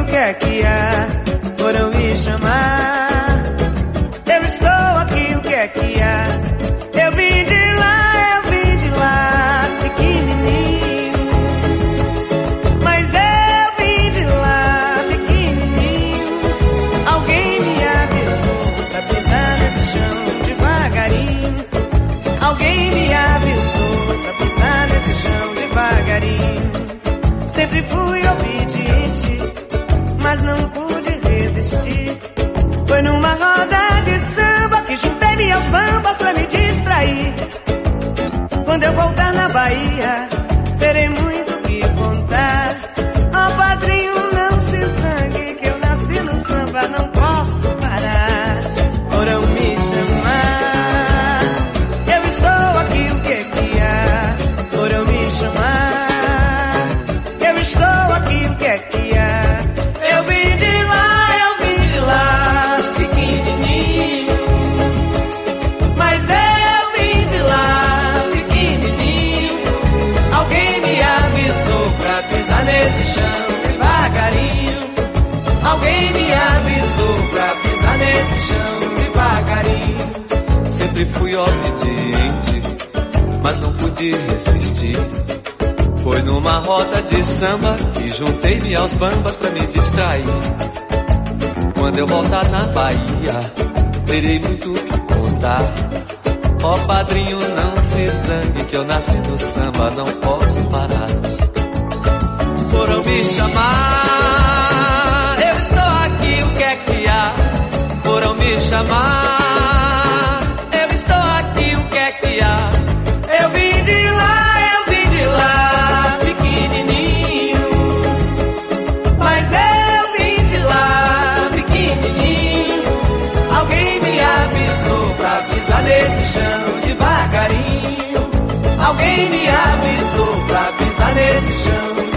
o que é que há? Foram me chamar. Eu estou aqui, o que é que há? Eu vim de lá, pequenininho. Mas eu vim de lá, pequenininho. Alguém me avisou pra pisar nesse chão devagarinho. Alguém me avisou pra pisar nesse chão devagarinho. Sempre fui obediente, mas não pude resistir. Foi numa roda de samba que juntei-me aos bambas pra me distrair. Quando eu voltar na Bahia, terei muito o que contar. Ó padrinho, não se zangue, que eu nasci no samba, não posso parar. Foram me chamar. Eu estou aqui, o que é que há? Foram me chamar. Eu estou aqui, o que é que há? Eu vim de lá, pequenininho. Mas eu vim de lá, pequenininho. Alguém me avisou pra pisar nesse chão devagarinho. Alguém me avisou pra pisar nesse chão devagarinho. Sempre fui obediente, mas não pude resistir. Foi numa roda de samba que juntei-me aos bambas pra me distrair. Quando eu voltar na Bahia, terei muito o que contar. Ó padrinho, não se zangue, que eu nasci no samba, não posso parar. Foram me chamar. Eu estou aqui, o que é que há? Foram me chamar. Eu estou aqui, o que é que há?